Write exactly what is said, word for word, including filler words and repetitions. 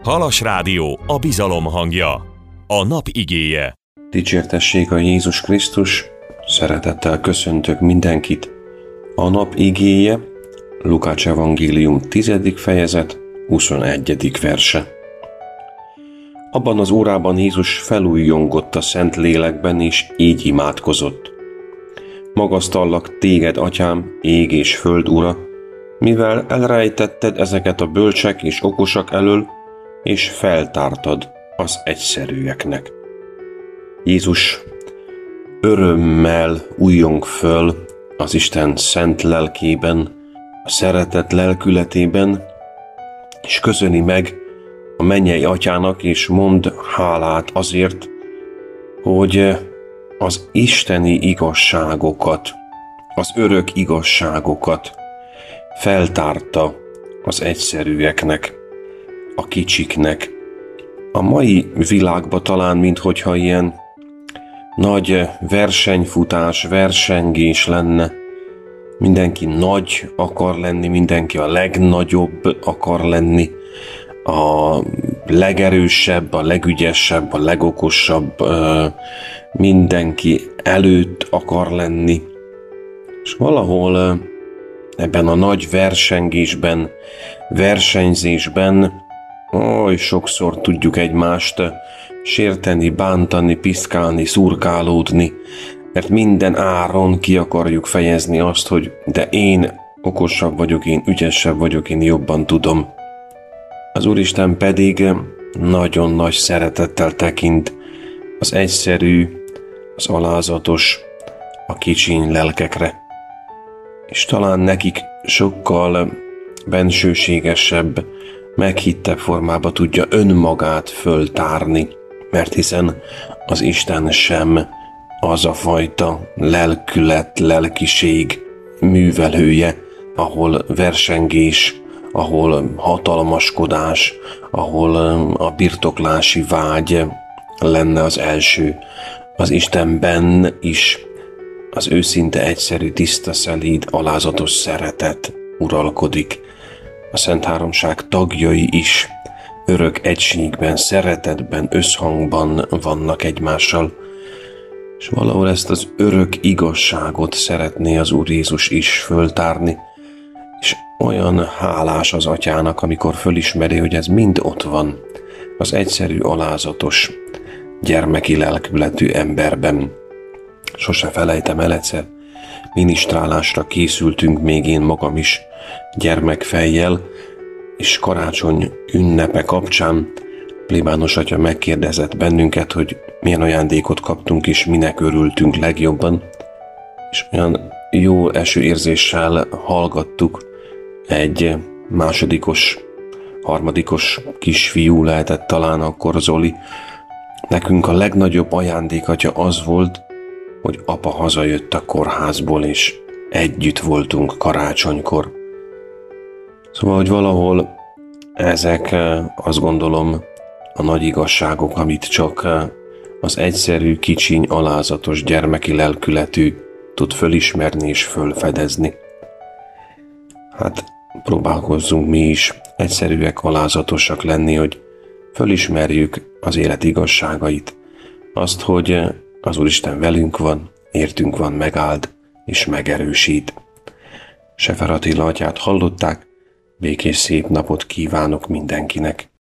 Halas Rádió, a bizalom hangja, a nap igéje. Dicsértessék a Jézus Krisztus, szeretettel köszöntök mindenkit. A nap igéje, Lukács evangélium tizedik fejezet, huszonegyedik verse. Abban az órában Jézus felújjongott a szent lélekben, és így imádkozott. Magasztallak téged, atyám, ég és föld ura, mivel elrejtetted ezeket a bölcsek és okosak elől, és feltártad az egyszerűeknek. Jézus örömmel újjong föl az Isten szent lelkében, a szeretet lelkületében, és köszöni meg a mennyei atyának, és mond hálát azért, hogy az isteni igazságokat, az örök igazságokat feltárta az egyszerűeknek, a kicsiknek. A mai világban talán, minthogyha ilyen nagy versenyfutás, versengés lenne, mindenki nagy akar lenni, mindenki a legnagyobb akar lenni, a legerősebb, a legügyesebb, a legokosabb, mindenki előtt akar lenni. És valahol ebben a nagy versengésben, versenyzésben oly sokszor tudjuk egymást sérteni, bántani, piszkálni, szurkálódni, mert minden áron ki akarjuk fejezni azt, hogy de én okosabb vagyok, én ügyesebb vagyok, én jobban tudom. Az Úristen pedig nagyon nagy szeretettel tekint az egyszerű, az alázatos, a kicsiny lelkekre. És talán nekik sokkal bensőségesebb, meghittebb formába tudja önmagát föltárni, mert hiszen az Isten sem az a fajta lelkület, lelkiség művelője, ahol versengés, ahol hatalmaskodás, ahol a birtoklási vágy lenne az első. Az Istenben is az őszinte, egyszerű, tiszta, szelíd, alázatos szeretet uralkodik. A Szent Háromság tagjai is örök egységben, szeretetben, összhangban vannak egymással, és valahol ezt az örök igazságot szeretné az Úr Jézus is föltárni, és olyan hálás az Atyának, amikor fölismeri, hogy ez mind ott van, az egyszerű, alázatos, gyermeki lelkületű emberben. Sose felejtem el, egyszer minisztrálásra készültünk, még én magam is gyermekfejjel, és karácsony ünnepe kapcsán plébános atya megkérdezett bennünket, hogy milyen ajándékot kaptunk, és minek örültünk legjobban, és olyan jó esőérzéssel hallgattuk, egy másodikos, harmadikos kisfiú lehetett talán akkor Zoli. Nekünk a legnagyobb ajándék, atya, az volt, hogy apa hazajött a kórházból, és együtt voltunk karácsonykor. Szóval, hogy valahol ezek, azt gondolom, a nagy igazságok, amit csak az egyszerű, kicsiny, alázatos, gyermeki lelkületű tud fölismerni és fölfedezni. Hát próbálkozzunk mi is egyszerűek, alázatosak lenni, hogy fölismerjük az élet igazságait, azt, hogy az Úristen velünk van, értünk van, megáld és megerősít. Sefer Attila atyát hallották, békés szép napot kívánok mindenkinek.